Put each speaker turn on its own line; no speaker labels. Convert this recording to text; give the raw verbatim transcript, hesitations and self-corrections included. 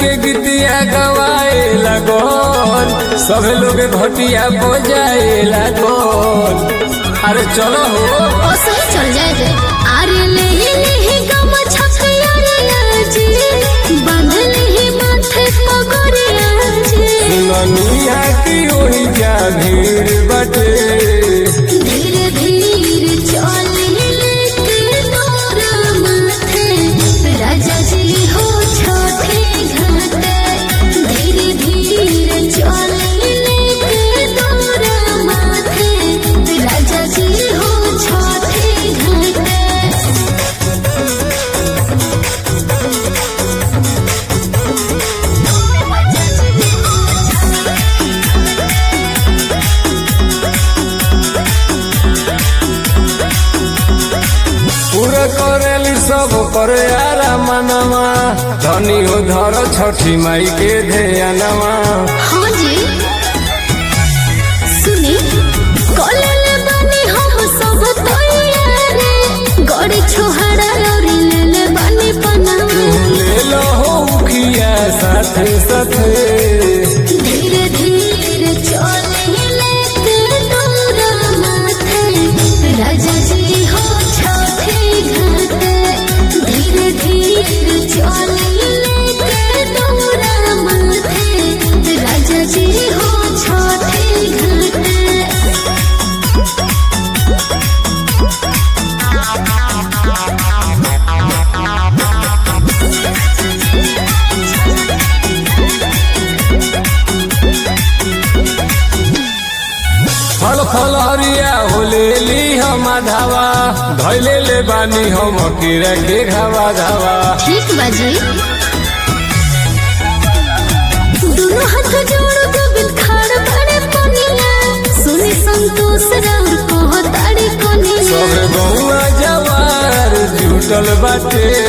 के गीतिया गवाए लगन, सब लोग घटिया बजाए लगन। अरे चलो हो
ओ सही चल जाए। अरे ले ले गम छकिया रे जी, बांध ले माथे पगड़िया जी।
सुननिया की ओही जा भीड़ बटे,
धीरे धीरे चल लेके तोरा माथे, राजा जी हो छोटे घाटे। धीरे धीरे चल लेके तोरा माथे, राजा जी हो छोटे घाटे।
पूरा करेली सब करे आरा मनवा, धनी हो धर छठी माई के ध्यानवा।
हाँ जी सुनी, कॉलेज बनी हम सब तैयारे, गड़ी छोहरा लौरी ले ले बनी पनावा।
ले लो हो उखिया साथे साथे,
धीरे धीरे चल लेके तोरा माथे, राजा जी हो छोटे घाटे। धीरे धीरे चल लेके तोरा माथे, राजा जी हो छोटे घाटे।
फल फल हरिया हो ले ली हम धावा, धैले ले बानी हम कीड़ा के घावा धावा।
ठीक बाजी, दोनों हाथ जोड़ गोविंद खाड़ बड़े पनिया, सुनी संतोष राम को ताड़ी कोनिया।
सब गौआ जवार जुटल बाटे,